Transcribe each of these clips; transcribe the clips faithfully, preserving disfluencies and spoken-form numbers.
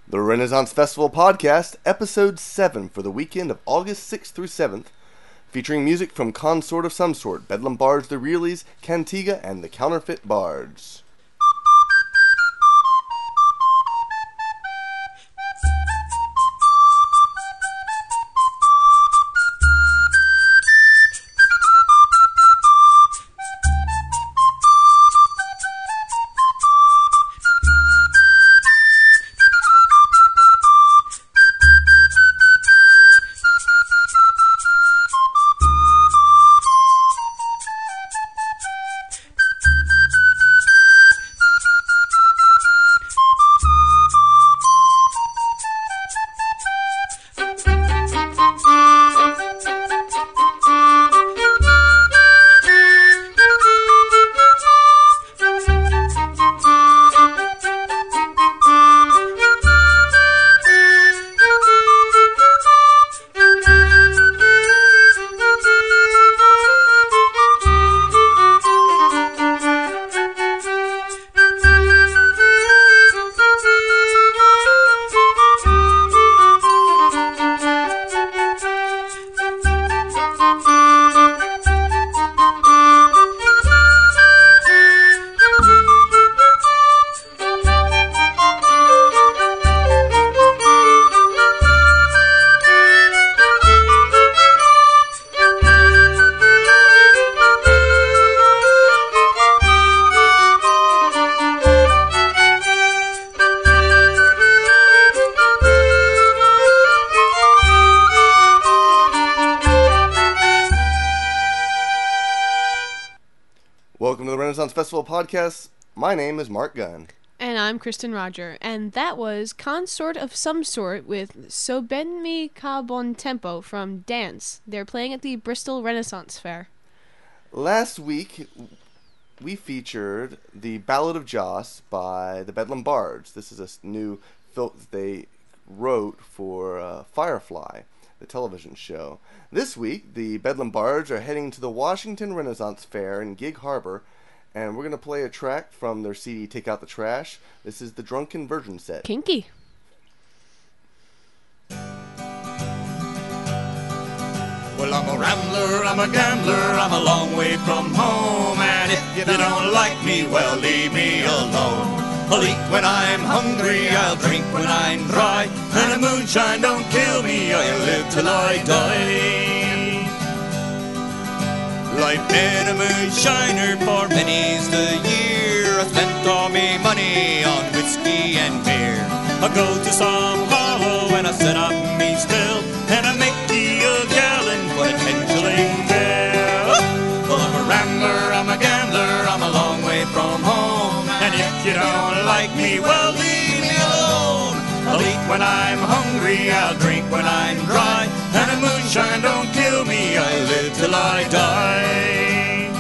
The Renaissance Festival Podcast, Episode seven for the weekend of August sixth through seventh, featuring music from Consort of Some Sort, Bedlam Bards, The Realies, Cantiga, and the Counterfeit Bards. Welcome to the Renaissance Festival Podcast. My name is Mark Gunn. And I'm Kristen Roger. And that was Consort of Some Sort with Sobenmi Ka Bon Tempo from Dance. They're playing at the Bristol Renaissance Fair. Last week, we featured the Ballad of Joss by the Bedlam Bards. This is a new film that they wrote for uh, Firefly, the television show. This week, the Bedlam Bards are heading to the Washington Renaissance Fair in Gig Harbor, and we're going to play a track from their C D, Take Out the Trash. This is the Drunken Virgin set. Kinky. Well, I'm a rambler, I'm a gambler, I'm a long way from home, and if you don't like me, well, leave me alone. I'll eat when I'm hungry, I'll drink when I'm dry, and the moonshine don't kill me, I'll live till I die. I've been a moonshiner for many's the year, I spent all me money on whiskey and beer. I go to some hollow and I set up me still, and I make ye a gallon for a ten shilling bill. Well, I'm a rambler, I'm a gambler, I'm a long way from home, and if you don't like me, well, leave me alone. I'll eat when I'm hungry, I'll drink when I'm dry, and the moonshine don't kill me, I live till I die.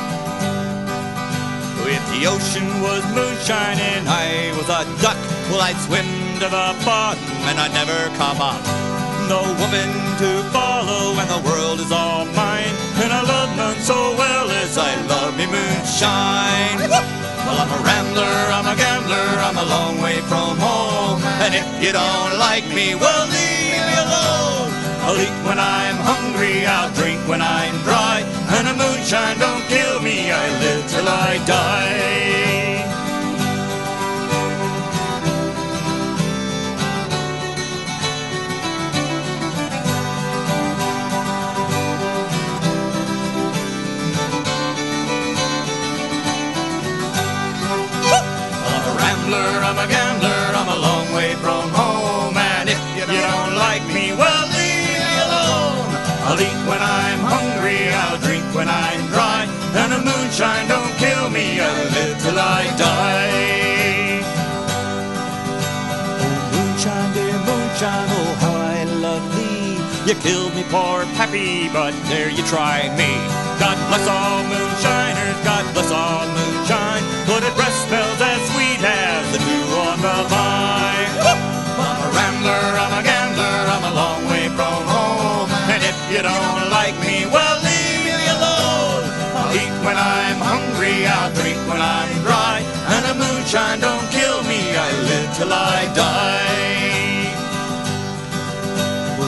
If the ocean was moonshine and I was a duck, well, I'd swim to the bottom and I'd never come up. No woman to follow and the world is all mine, and I love none so well as I love me moonshine. Well, I'm a rambler, I'm a gambler, I'm a long way from home, and if you don't like me, well, leave me alone. I'll eat when I'm hungry, I'll drink when I'm dry, and the moonshine don't kill me, I live till I die. I'm a gambler, I'm a long way from home, and if you don't like me, well, leave me alone. I'll eat when I'm hungry, I'll drink when I'm dry, and the moonshine don't kill me, I'll live till I die. Oh, moonshine, dear moonshine, oh, how I love thee. You killed me, poor pappy, but there you try me. God bless all moonshiners, God bless all moonshine, but it breath smells as sweet as the dew on the vine. I'm a rambler, I'm a gambler, I'm a long way from home, and if you don't like me, well, leave me alone. I'll eat when I'm hungry, I'll drink when I'm dry, and the moonshine don't kill me, I live till I die.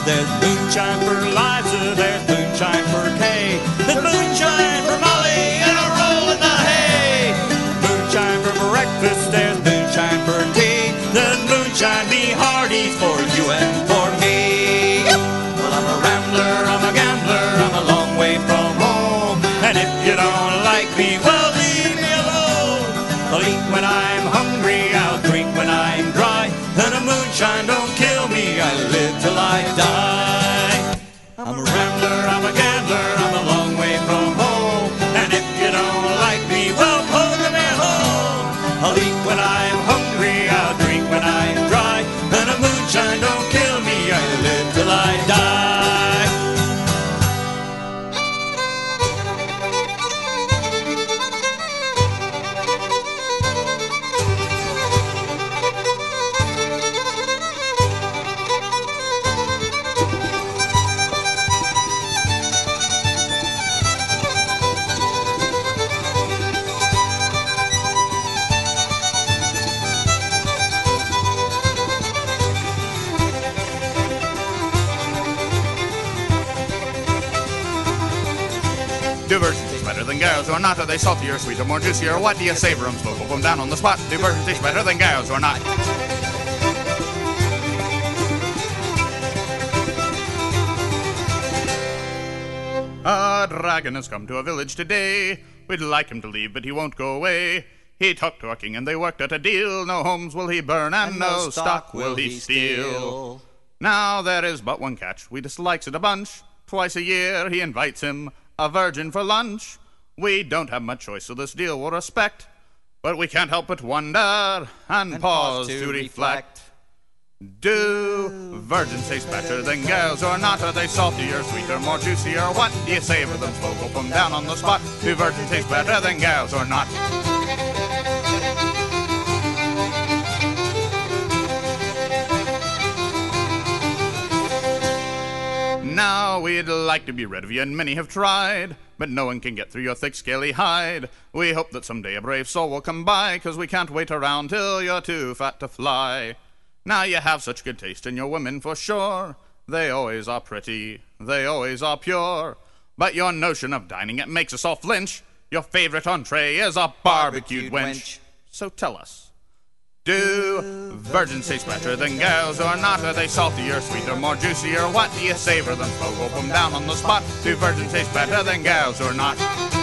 There's moonshine for Liza, there's moonshine for Kay. There's moonshine for Molly and a roll in the hay. Moonshine for breakfast, there's moonshine for tea. There's moonshine, be hearties for you and for me. Well, I'm a rambler, I'm a gambler, I'm a long way from home. And if you don't like me, well, leave me alone. I'll eat when I'm hungry, I'll drink when I'm dry. And the moonshine don't kill me, I live till I die. I'm a rambler, I'm a gambler, I'm a long way from home. And if you don't like me, well, hold me home. I'll eat when I'm hungry, I'll drink when I'm dry. And the moonshine don't kill me, I live till I die. Do virgins taste better than gals or not? Are they saltier, sweeter, more juicy, or what? Do you savor them, smoke them down on the spot? Do virgins taste better than gals or not? A dragon has come to a village today. We'd like him to leave, but he won't go away. He talked to a king and they worked out a deal. No homes will he burn and, and no stock will he steal. Now there is but one catch. We dislikes it a bunch. Twice a year he invites him, a virgin, for lunch. We don't have much choice, so this deal we'll respect. But we can't help but wonder and, and pause, pause to, to reflect. Do virgins taste better than gals or not? Are they saltier, sweeter, more juicy, or what? Do you savor them, slow, go them down on the spot? Do virgins taste better than gals or not? Now we'd like to be rid of you, and many have tried, but no one can get through your thick, scaly hide. We hope that someday a brave soul will come by, 'cause we can't wait around till you're too fat to fly. Now you have such good taste in your women for sure. They always are pretty, they always are pure. But your notion of dining, it makes us all flinch. Your favorite entree is a barbecued, barbecued wench. wench. So tell us, do virgins taste better than gals or not? Are they saltier, sweeter, more juicy, or what? Do you savor them, slow, go them down on the spot? Do virgins taste better than gals or not?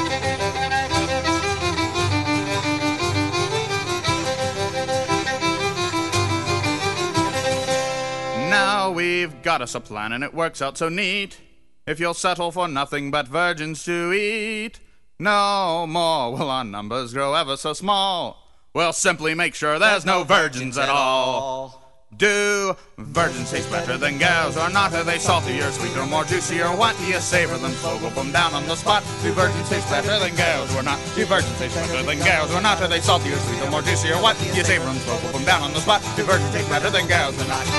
Now we've got us a plan and it works out so neat. If you'll settle for nothing but virgins to eat, no more will our numbers grow ever so small. We'll simply make sure there's, there's no, no virgins, virgins at all. all. Do virgins taste better than gals or not? Are they saltier, sweeter, more juicy, or what? Do you savor them, slow, go them down on the spot? Do virgins taste better than gals or not? Do virgins taste better than gals or not? Are they saltier, sweeter, more juicy, or what? Do you savor them, slow, go them down on the spot? Do virgins taste better than gals or not?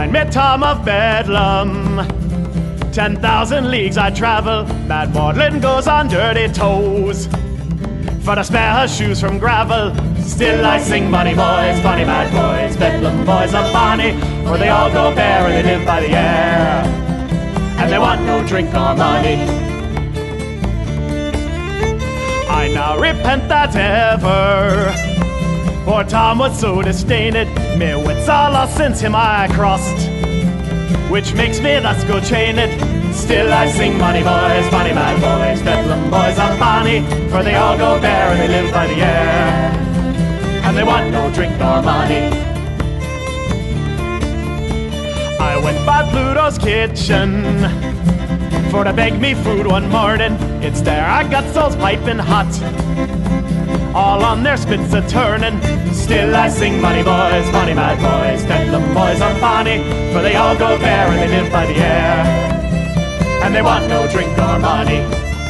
find me Tom of Bedlam. Ten thousand leagues I travel, Mad Maudlin goes on dirty toes. For to spare her shoes from gravel, still I sing bonny boys, bonny mad boys, Bedlam boys are bonny, for they all go bare and they live by the air, and they want no drink or money. I now repent that ever poor Tom was so disdained, me wits are lost since him I crossed, which makes me thus go chained. Still I sing bonny boys, bonny mad boys, Bedlam boys are bonny, for they all go bare and they live by the air, and they want no drink nor money. I went by Pluto's kitchen for to beg me food one morning. It's there I got souls piping hot, all on their spits a turning. Still I sing bonny boys, bonny mad boys, Bedlam boys are bonny, for they all go bare and they live by the air, and they want no drink or money.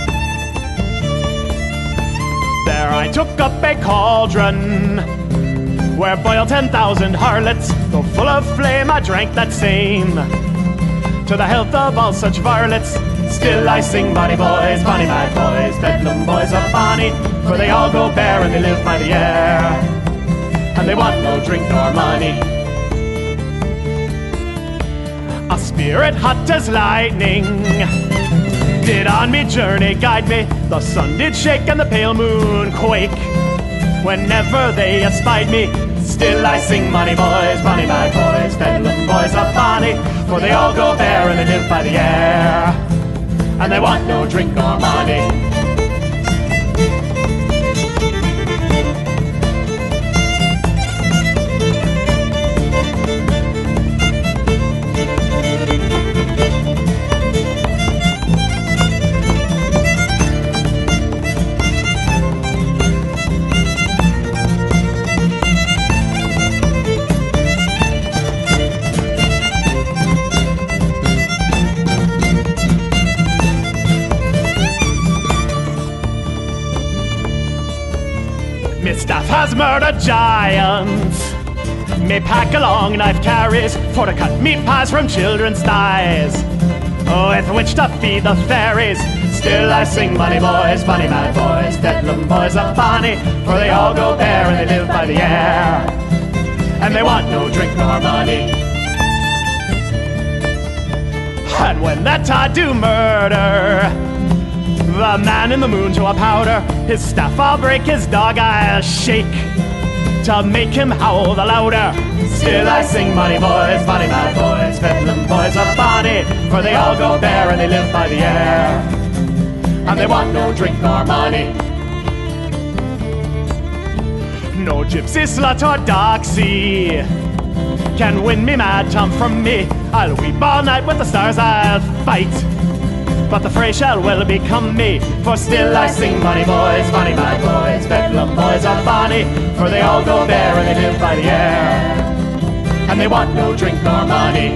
There I took up a cauldron where boiled ten thousand harlots, though full of flame I drank that same, to the health of all such varlets. Still I sing bonny boys, bonny mad boys, Bedlam boys are bonny, for they all go bare and they live by the air, and they want no drink nor money. A spirit hot as lightning did on me journey guide me, the sun did shake and the pale moon quake whenever they espied me. Still I sing bonny boys, bonny mad boys, Bedlam boys are bonny, for they all go bare and they live by the air, and they want no drink or money. Me staff has murdered giants, me pack a long knife carries, for to cut meat pies from children's thighs, oh, with which to feed the fairies. Still I sing bonny boys, bonny mad boys, Bedlam boys are bonny, for they all go bare and they live by the air, and they want no drink nor money. And when that I do murder the man in the moon to a powder, his staff I'll break, his dog I'll shake, to make him howl the louder. Still I sing bonny boys, bonny mad boys, Bedlam boys are bonny, for they all go bare and they live by the air, and they want no drink nor money. No gypsy, slut or doxy can win me mad Tom from me. I'll weep all night with the stars I'll fight, but the fray shall well become me. For still I sing bonny boys, bonny mad boys, Bedlam boys are bonny, for they all go bare and they live by the air, and they want no drink nor money.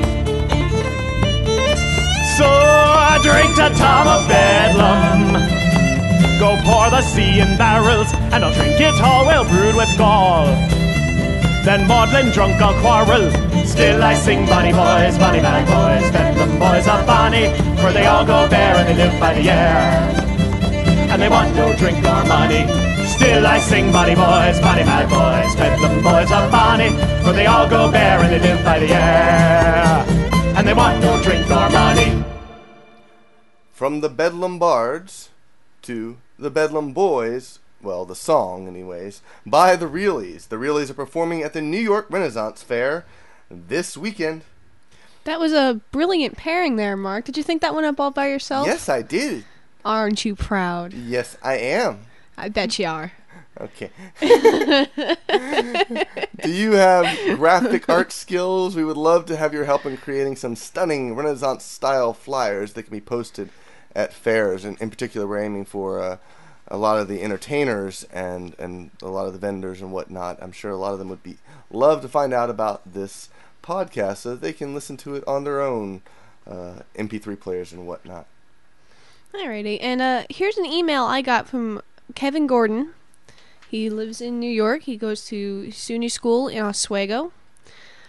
So I drink to Tom of Bedlam, go pour the sea in barrels, and I'll drink it all well brewed with gall, then maudlin drunk I'll quarrel. Still I sing bonny boys, bonny mad boys, Bedlam boys are bonny, for they all go bare and they live by the air, and they want no drink nor money. Still I sing bonny boys, bonny mad boys, Bedlam boys are bonny, for they all go bare and they live by the air, and they want no drink nor money. From the Bedlam Bards to the Bedlam Boys, well, the song anyways, by the Reillys. The Reillys are performing at the New York Renaissance Fair this weekend. That was a brilliant pairing there, Mark. Did you think that one up all by yourself? Yes, I did. Aren't you proud? Yes, I am. I bet you are. Okay. Do you have graphic art skills? We would love to have your help in creating some stunning Renaissance-style flyers that can be posted at fairs. And in particular, we're aiming for uh, a lot of the entertainers and, and a lot of the vendors and whatnot. I'm sure a lot of them would be love to find out about this podcast so that they can listen to it on their own uh, M P three players and whatnot. Alrighty, and uh, here's an email I got from Kevin Gordon. He lives in New York. He goes to SUNY School in Oswego. He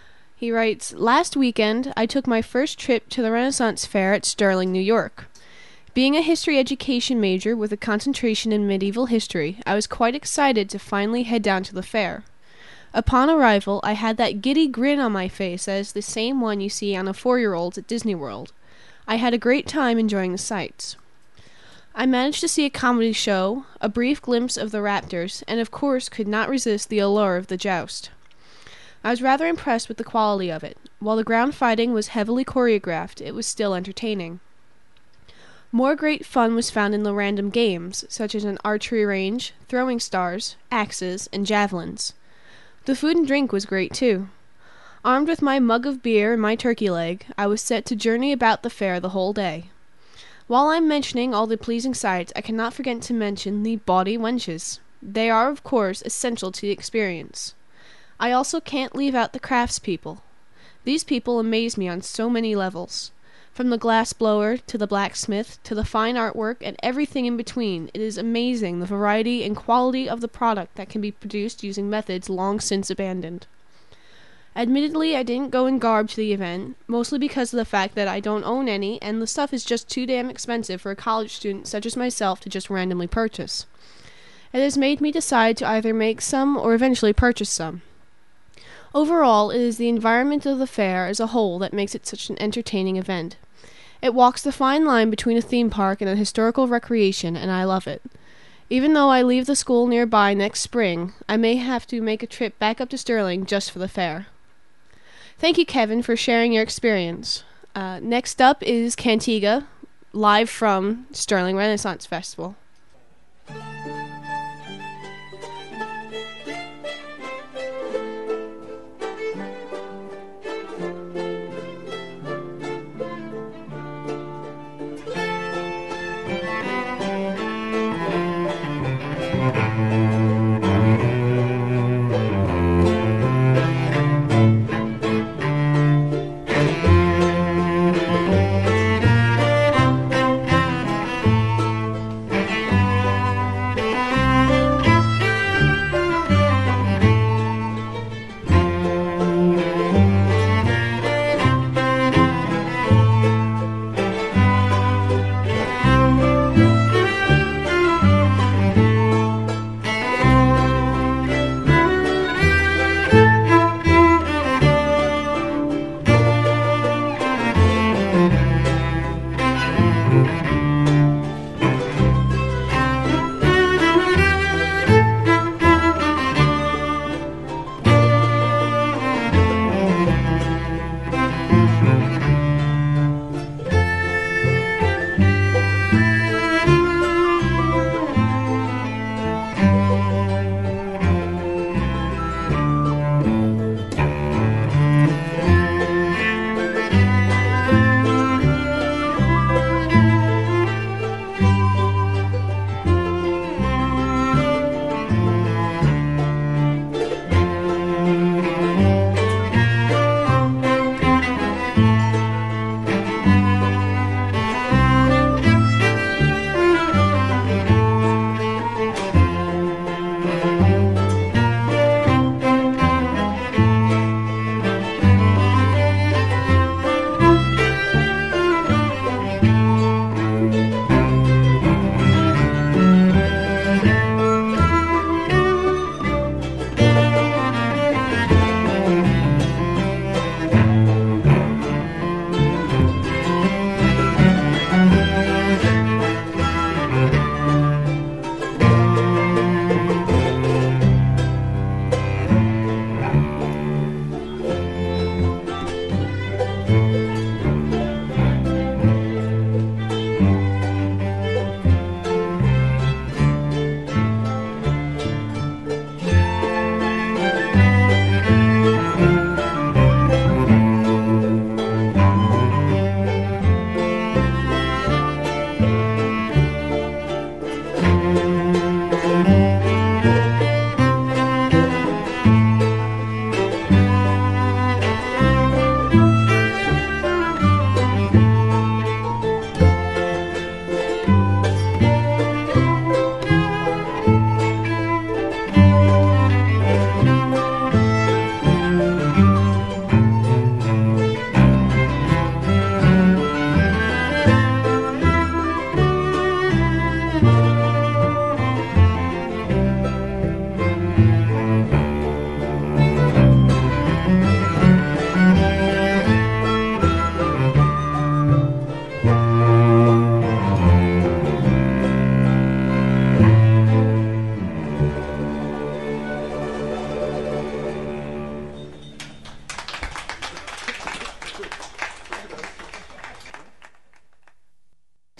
He writes, "Last weekend, I took my first trip to the Renaissance Fair at Sterling, New York. Being a history education major with a concentration in medieval history, I was quite excited to finally head down to the fair. Upon arrival, I had that giddy grin on my face that is the same one you see on a four-year-old at Disney World. I had a great time enjoying the sights. I managed to see a comedy show, a brief glimpse of the Raptors, and of course could not resist the allure of the joust. I was rather impressed with the quality of it. While the ground fighting was heavily choreographed, it was still entertaining. More great fun was found in the random games, such as an archery range, throwing stars, axes, and javelins. The food and drink was great too. Armed with my mug of beer and my turkey leg, I was set to journey about the fair the whole day. While I'm mentioning all the pleasing sights, I cannot forget to mention the bawdy wenches. They are, of course, essential to the experience. I also can't leave out the craftspeople. These people amaze me on so many levels. From the glass blower, to the blacksmith, to the fine artwork, and everything in between, it is amazing the variety and quality of the product that can be produced using methods long since abandoned. Admittedly, I didn't go in garb to the event, mostly because of the fact that I don't own any, and the stuff is just too damn expensive for a college student such as myself to just randomly purchase. It has made me decide to either make some or eventually purchase some. Overall, it is the environment of the fair as a whole that makes it such an entertaining event. It walks the fine line between a theme park and a historical recreation, and I love it. Even though I leave the school nearby next spring, I may have to make a trip back up to Sterling just for the fair." Thank you, Kevin, for sharing your experience. Uh, next up is Cantiga, live from Sterling Renaissance Festival.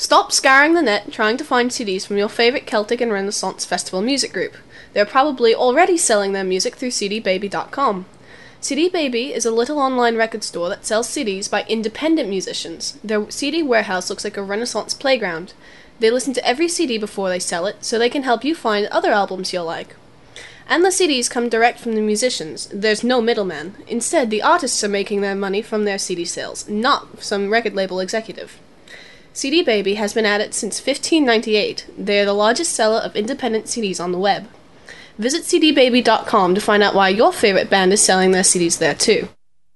Stop scouring the net trying to find C Ds from your favorite Celtic and Renaissance Festival music group. They're probably already selling their music through c d baby dot com. C D Baby is a little online record store that sells C Ds by independent musicians. Their C D warehouse looks like a Renaissance playground. They listen to every C D before they sell it, so they can help you find other albums you'll like. And the C Ds come direct from the musicians. There's no middleman. Instead, the artists are making their money from their C D sales, not some record label executive. C D Baby has been at it since fifteen ninety-eight. They are the largest seller of independent C Ds on the web. Visit c d baby dot com to find out why your favorite band is selling their C Ds there too.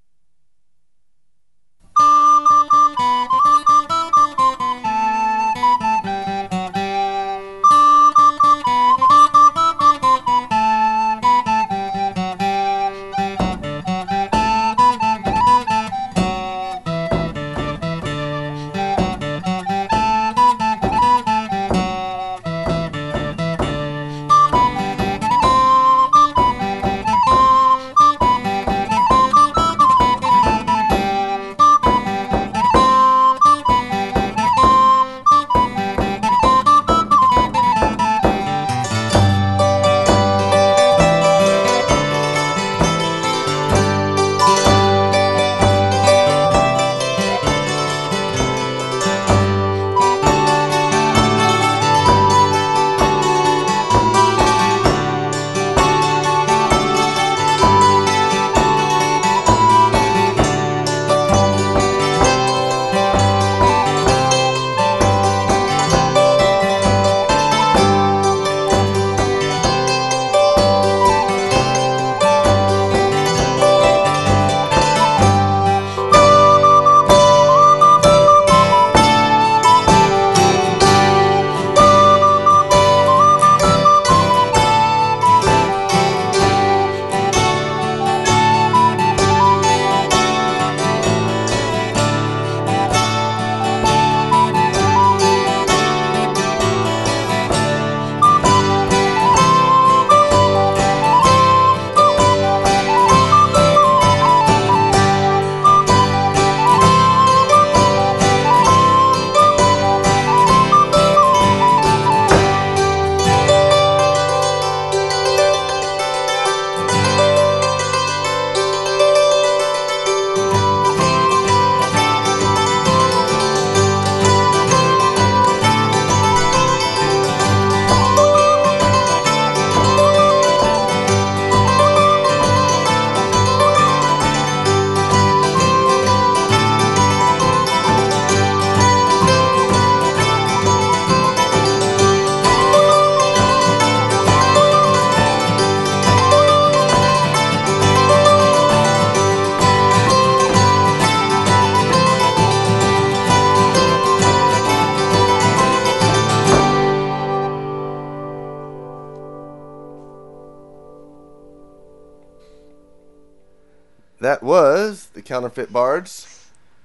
That was the Counterfeit Bards.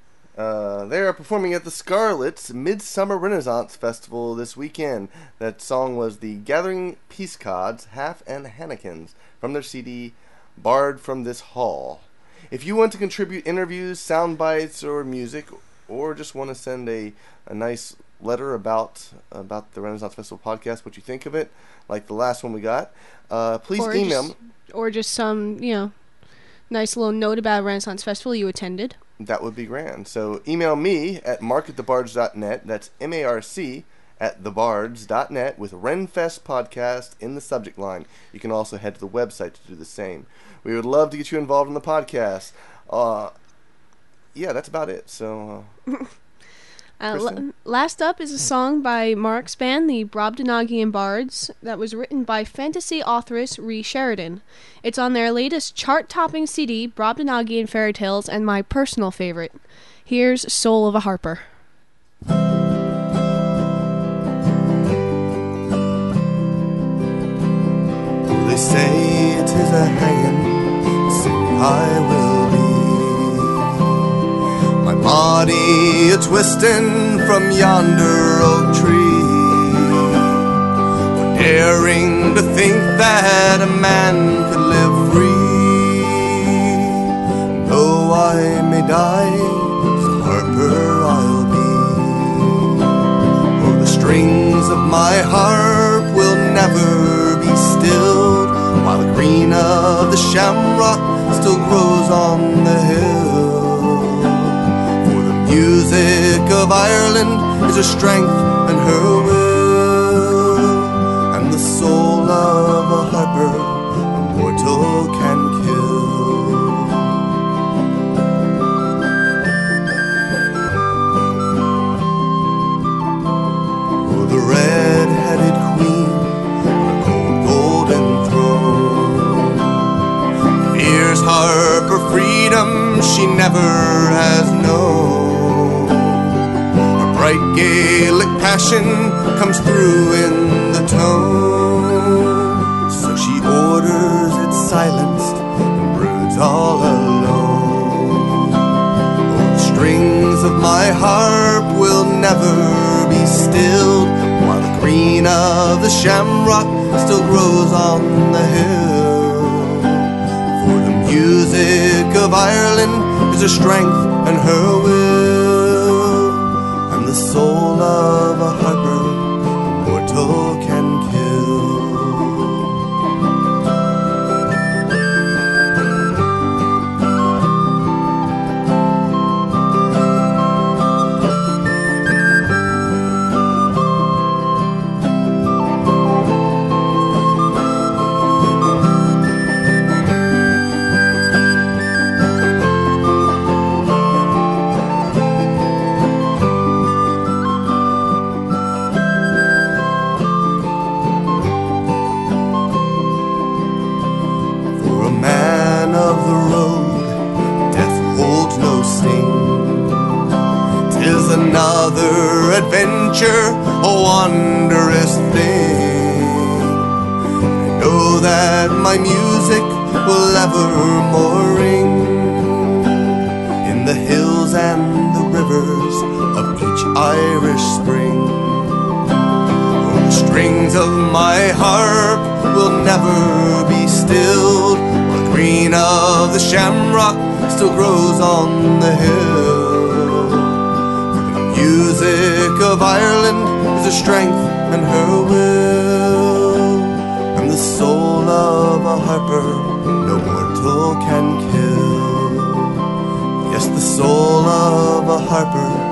Uh, they are performing at the Scarlet's Midsummer Renaissance Festival this weekend. That song was the Gathering Peascods, Half and Hannekins from their C D, Bard from This Hall. If you want to contribute interviews, sound bites, or music, or just want to send a, a nice letter about about the Renaissance Festival podcast, what you think of it, like the last one we got, uh, please or email just, or just some, you know, nice little note about a Renaissance Festival you attended. That would be grand. So email me at mark at the bards dot net. That's M A R C at the bards dot net with Renfest Podcast in the subject line. You can also head to the website to do the same. We would love to get you involved in the podcast. Uh, yeah, that's about it. So, uh, uh, l- last up is a song by Mark's band, the Brobdingnagian Bards, that was written by fantasy authoress Ree Sheridan. It's on their latest chart-topping C D, Brobdingnagian Fairy Tales, and my personal favorite. Here's Soul of a Harper. They say it is a hanging, sing I will be. My body a twisting from yonder oak tree, for daring to think that a man could live free. Though I may die, a harper I'll be. my harp will never be stilled, while the green of the shamrock still grows on the hill. For the music of Ireland is her strength and her will, and the soul of a harper a mortal can kill. For the red-headed queen on a cold golden throne fears harper freedom she never has known. Her bright Gaelic passion comes through in the tone, so she orders it silenced and broods all alone. Oh, the strings of my harp will never be stilled, while the green of the shamrock still grows on the hill. For the music of Ireland is her strength and her will, and the soul of a harper a mortal can kill. Another adventure, a wondrous thing. I know that my music will evermore ring in the hills and the rivers of each Irish spring. Oh, the strings of my harp will never be stilled, while the green of the shamrock still grows on the hill. Music of Ireland is her strength and her will, and the soul of a harper no mortal can kill. Yes, the soul of a harper